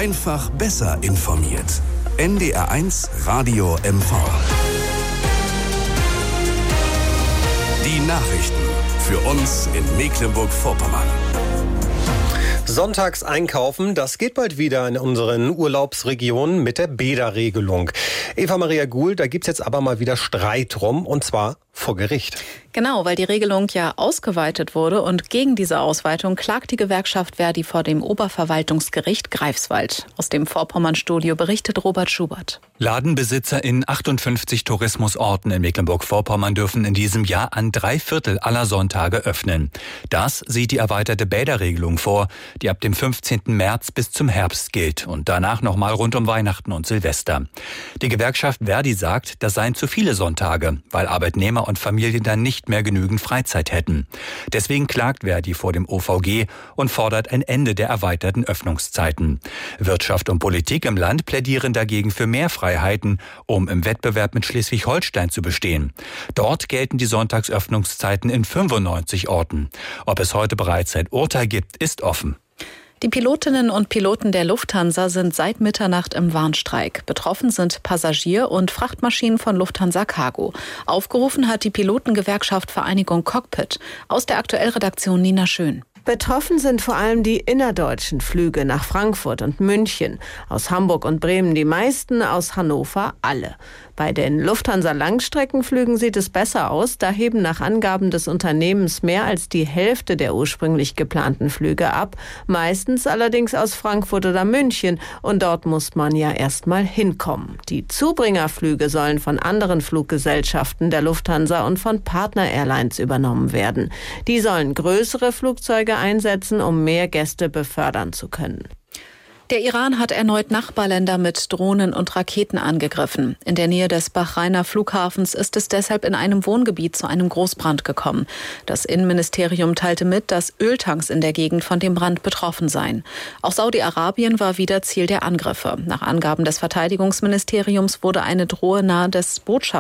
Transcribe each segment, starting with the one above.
Einfach besser informiert. NDR1 Radio MV. Die Nachrichten für uns in Mecklenburg-Vorpommern. Sonntags einkaufen, das geht bald wieder in unseren Urlaubsregionen mit der Bäderregelung. Eva-Maria Guhl, da gibt's jetzt aber mal wieder Streit drum, und zwar vor Gericht. Genau, weil die Regelung ja ausgeweitet wurde, und gegen diese Ausweitung klagt die Gewerkschaft Verdi vor dem Oberverwaltungsgericht Greifswald. Aus dem Vorpommern-Studio berichtet Robert Schubert. Ladenbesitzer in 58 Tourismusorten in Mecklenburg-Vorpommern dürfen in diesem Jahr an 3/4 aller Sonntage öffnen. Das sieht die erweiterte Bäderregelung vor, die ab dem 15. März bis zum Herbst gilt und danach nochmal rund um Weihnachten und Silvester. Die Gewerkschaft Verdi sagt, das seien zu viele Sonntage, weil Arbeitnehmer und Familien dann nicht mehr genügend Freizeit hätten. Deswegen klagt Verdi vor dem OVG und fordert ein Ende der erweiterten Öffnungszeiten. Wirtschaft und Politik im Land plädieren dagegen für mehr Freiheiten, um im Wettbewerb mit Schleswig-Holstein zu bestehen. Dort gelten die Sonntagsöffnungszeiten in 95 Orten. Ob es heute bereits ein Urteil gibt, ist offen. Die Pilotinnen und Piloten der Lufthansa sind seit Mitternacht im Warnstreik. Betroffen sind Passagier- und Frachtmaschinen von Lufthansa Cargo. Aufgerufen hat die Pilotengewerkschaft Vereinigung Cockpit. Aus der Aktuellredaktion Nina Schön. Betroffen sind vor allem die innerdeutschen Flüge nach Frankfurt und München, aus Hamburg und Bremen die meisten, aus Hannover alle. Bei den Lufthansa-Langstreckenflügen sieht es besser aus, da heben nach Angaben des Unternehmens mehr als die Hälfte der ursprünglich geplanten Flüge ab, meistens allerdings aus Frankfurt oder München, und dort muss man ja erstmal hinkommen. Die Zubringerflüge sollen von anderen Fluggesellschaften der Lufthansa und von Partner-Airlines übernommen werden. Die sollen größere Flugzeuge einsetzen, um mehr Gäste befördern zu können. Der Iran hat erneut Nachbarländer mit Drohnen und Raketen angegriffen. In der Nähe des Bahrainer Flughafens ist es deshalb in einem Wohngebiet zu einem Großbrand gekommen. Das Innenministerium teilte mit, dass Öltanks in der Gegend von dem Brand betroffen seien. Auch Saudi-Arabien war wieder Ziel der Angriffe. Nach Angaben des Verteidigungsministeriums wurde eine Drohne nahe des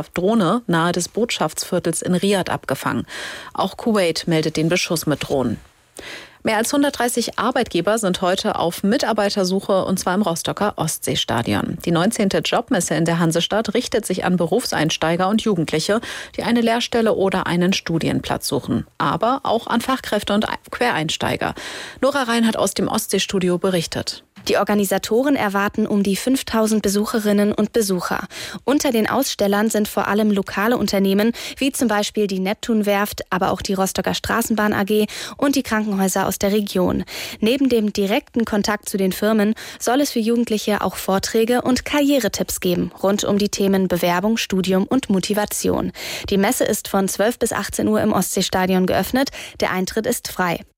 Botschaftsviertels in Riad abgefangen. Auch Kuwait meldet den Beschuss mit Drohnen. Mehr als 130 Arbeitgeber sind heute auf Mitarbeitersuche, und zwar im Rostocker Ostseestadion. Die 19. Jobmesse in der Hansestadt richtet sich an Berufseinsteiger und Jugendliche, die eine Lehrstelle oder einen Studienplatz suchen. Aber auch an Fachkräfte und Quereinsteiger. Nora Reinhardt aus dem Ostseestudio berichtet. Die Organisatoren erwarten um die 5000 Besucherinnen und Besucher. Unter den Ausstellern sind vor allem lokale Unternehmen, wie zum Beispiel die Neptunwerft, aber auch die Rostocker Straßenbahn AG und die Krankenhäuser aus der Region. Neben dem direkten Kontakt zu den Firmen soll es für Jugendliche auch Vorträge und Karrieretipps geben, rund um die Themen Bewerbung, Studium und Motivation. Die Messe ist von 12 bis 18 Uhr im Ostseestadion geöffnet. Der Eintritt ist frei.